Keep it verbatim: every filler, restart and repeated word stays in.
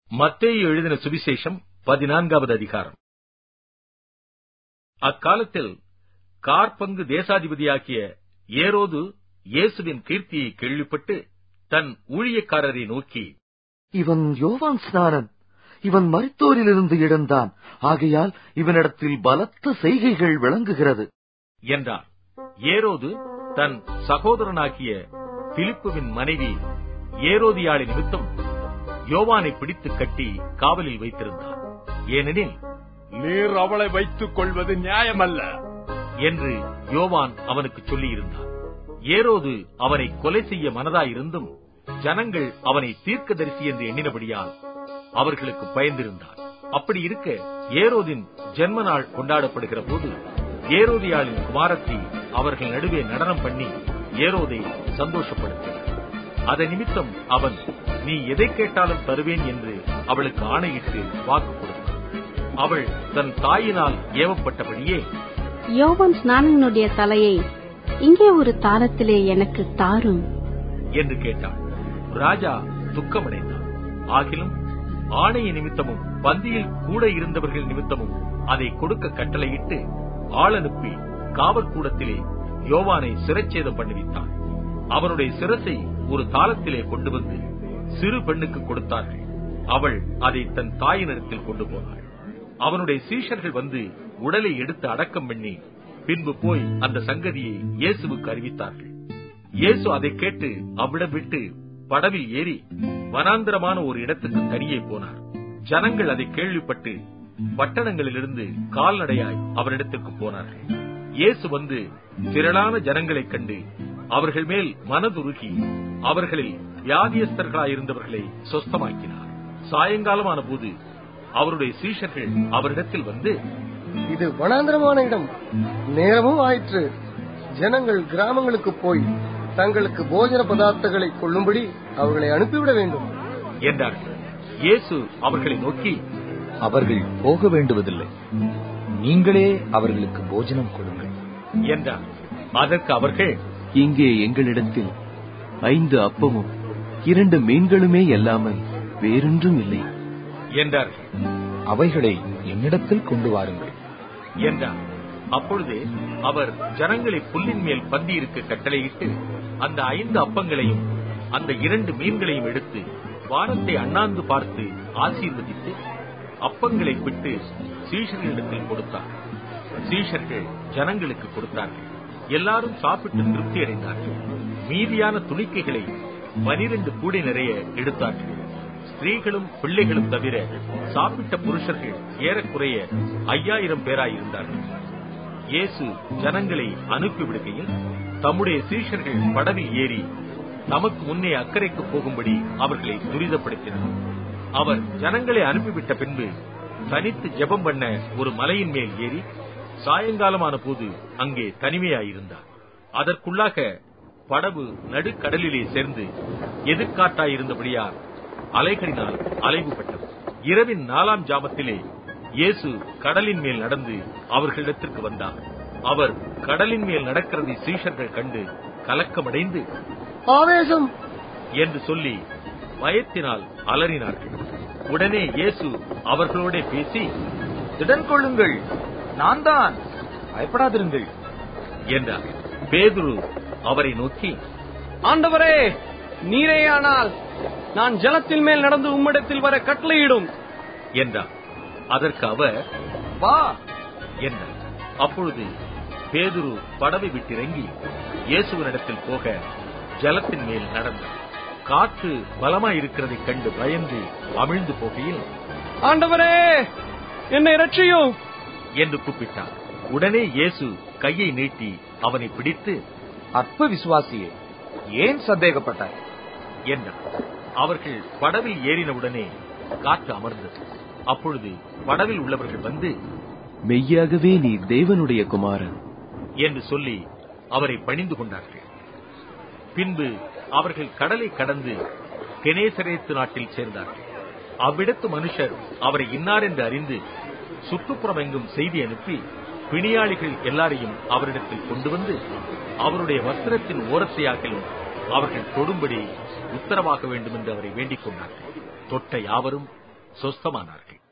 மத்தேயு எழுதின சுவிசேஷம் பதினான்காவது அதிகாரம். அக்காலத்தில் கார்பங்கு தேசாதிபதியாகிய ஏரோது இயேசுவின் கீர்த்தியை கேள்விப்பட்டு தன் ஊழியக்காரரை நோக்கி, இவன் யோவான் ஸ்நானன், இவன் மரித்தோரிலிருந்து எழுந்தான், ஆகையால் இவனிடத்தில் பலத்த செய்கைகள் விளங்குகிறது என்றார். ஏரோது தன் சகோதரனாகிய பிலிப்புவின் மனைவி ஏரோதியாளி நிமித்தம் யோவானை பிடித்து கட்டி காவலில் வைத்திருந்தார். ஏனெனில், நீர் அவளை வைத்துக் கொள்வது நியாயமல்ல என்று யோவான் அவனுக்கு சொல்லியிருந்தார். ஏரோது அவனை கொலை செய்ய மனதாயிருந்தும் ஜனங்கள் அவனை தீர்க்கதரிசி என்று எண்ணினபடியால் அவர்களுக்கு பயந்திருந்தார். அப்படி இருக்க ஏரோதின் ஜென்ம நாள் கொண்டாடப்படுகிற போது ஏரோதியாளின் குமாரத்தி அவர்கள் நடுவே நடனம் பண்ணி ஏரோதை சந்தோஷப்படுத்தினார். அதன் நிமித்தம் அவன், நீ எதை கேட்டாலும் தருவேன் என்று அவளுக்கு ஆணையிட்டு வாக்கு கொடுத்தார். அவள் தன் தாயினால் ஏவப்பட்டபடியே, யோவான் ஸ்நானனுடைய தலையை இங்கே ஒரு தாளத்திலே எனக்கு தாரும் என்று கேட்டாள். ராஜா துக்கமடைந்தார். ஆகிலும் ஆணைய நிமித்தமும் பந்தியில் கூட இருந்தவர்கள் நிமித்தமும் அதை கொடுக்க கட்டளையிட்டு ஆள் அனுப்பி காவற்கூடத்திலே யோவானை சிரச்சேதம் பண்ணுவித்தார். அவனுடைய சிரசை ஒரு தாளத்திலே கொண்டு வந்து சிறு பெண்ணுக்கு கொடுத்தார்கள். அவள் அதை தன் தாயினிடத்தில் கொண்டு போனாள். அவனுடைய சீஷர்கள் வந்து உடலை எடுத்து அடக்கம் பண்ணி பின்பு போய் அந்த சங்கதியை இயேசுவுக்கு அறிவித்தார்கள். இயேசு அதை கேட்டு அவ்விடம் விட்டு படவில் ஏறி வனாந்தரமான ஒரு இடத்துக்கு தனியே போனார். ஜனங்கள் அதை கேள்விப்பட்டு பட்டணங்களிலிருந்து கால்நடையாய் அவரிடத்திற்கு போனார்கள். இயேசு வந்து திரளான ஜனங்களைக் கண்டு அவர்கள் மேல் மனதுருகி அவர்களில் வியாதியஸ்தர்களாயிருந்தவர்களை சொஸ்தமாக்கினார். சாயங்காலமான போது அவருடைய சீஷர்கள் அவரிடத்தில் வந்து, இது வனாந்தரமான இடம், நேரமும் ஆயிற்று. ஜனங்கள் கிராமங்களுக்கு போய் தங்களுக்கு போஜன பதார்த்தங்களை கொள்ளும்படி அவர்களை அனுப்பிவிட வேண்டும் என்றார்கள். இயேசு அவர்களை நோக்கி, அவர்கள் போக வேண்டுவதில்லை, நீங்களே அவர்களுக்கு போஜனம் கொடுங்கள் என்றார். அதற்கு அவர்கள், இங்கே எங்களிடத்தில் ஐந்து அப்பமும் இரண்டு மீன்களுமே இல்லாமல் வேறொன்றும் இல்லை என்றார்கள். அவைகளை என்னிடத்தில் கொண்டு வாருங்கள் என்றார். அப்பொழுது அவர் ஜனங்களை புல்லின் மேல் பந்தியிருக்க கட்டளையிட்டு அந்த ஐந்து அப்பங்களையும் அந்த இரண்டு மீன்களையும் எடுத்து வானத்தை அண்ணாந்து பார்த்து ஆசீர்வதித்து அப்பங்களை விட்டு சீஷர்களிடத்தில் கொடுத்தார். சீஷர்கள் ஜனங்களுக்கு கொடுத்தார்கள். எல்லாரும் சாப்பிட்டு திருப்தி அடைந்தார்கள். மீதியான துணிக்கைகளை பனிரெண்டு கூடை நிறைய எடுத்தார்கள். ஸ்திரீகளும் பிள்ளைகளும் தவிர சாப்பிட்ட புருஷர்கள் ஏறக்குறைய ஐயாயிரம் பேராயிருந்தார்கள். இயேசு ஜனங்களை அனுப்பிவிடுகையில் தம்முடைய சீஷர்கள் படவில் ஏறி தமக்கு முன்னே அக்கறைக்கு போகும்படி அவர்களை துரிதப்படுத்தினார். அவர் ஜனங்களை அனுப்பிவிட்ட பின்பு தனித்து ஜெபம் பண்ண ஒரு மலையின் மேல் ஏறி சாயங்காலமான போது அங்கே தனிமையாயிருந்தார். அதற்குள்ளாக படகு நடுக்கடலிலே சேர்ந்து எதிர்காட்டாயிருந்தபடியால் அலைகளினால் அலைவுபட்டது. இரவின் நாலாம் ஜாமத்திலே இயேசு கடலின் மேல் நடந்து அவர்களிடத்திற்கு வந்தார். அவர் கடலின் மேல் நடக்கிறதை சீஷர்கள் கண்டு கலக்கமடைந்து, ஆவேசம் என்று சொல்லி பயத்தினால் அலறினார்கள். உடனே இயேசு அவர்களோட பேசி, திடன் கொள்ளுங்கள், நான் தான், பயப்படாதிருங்கள் என்றார். பேதுரு அவரை நோக்கி, ஆண்டவரே, நீரேயானால் நான் ஜலத்தின் மேல் நடந்து உம்மிடத்தில் வர கட்டளையிடும் என்றார். அதற்கு அவர், வா என்றார். அப்பொழுது பேதுரு படவை விட்டிறங்கி இயேசுவினிடத்தில் போக ஜலத்தின் மேல் நடந்தார். காற்று பலமாயிருக்கிறதைக் கண்டு பயந்து அமிழ்ந்து போகையில், ஆண்டவரே, என்னை இரட்சியும் என்று கூப்பிட்டார். உடனே இயேசு கையை நீட்டி அவனை பிடித்து, அற்ப விசுவாசியே, ஏன் சந்தேகப்பட்டாய் என்றார். அவர்கள் படவில் ஏறினவுடனே காற்று அமர்ந்தது. அப்பொழுது படவில் உள்ளவர்கள் வந்து, மெய்யாகவே நீ தேவனுடைய குமாரன் என்று சொல்லி அவரை பணிந்து கொண்டார்கள். பின்பு அவர்கள் கடலை கடந்து கெனேசரேத்து நாட்டில் சேர்ந்தார்கள். அவ்விடத்து மனுஷர் அவரை இன்னார் என்று அறிந்து சுற்றுப்புறம் எங்கும் செய்தி அனுப்பி பிணியாளிகள் எல்லாரையும் அவரிடத்தில் கொண்டு வந்து அவருடைய வஸ்திரத்தின் ஓரத்தையாக்கிலும் அவர்கள் தொடும்படி உத்தரவாக வேண்டும் என்று அவரை வேண்டிக் கொண்டார்கள். தொட்ட யாவரும் சொஸ்தமானார்கள்.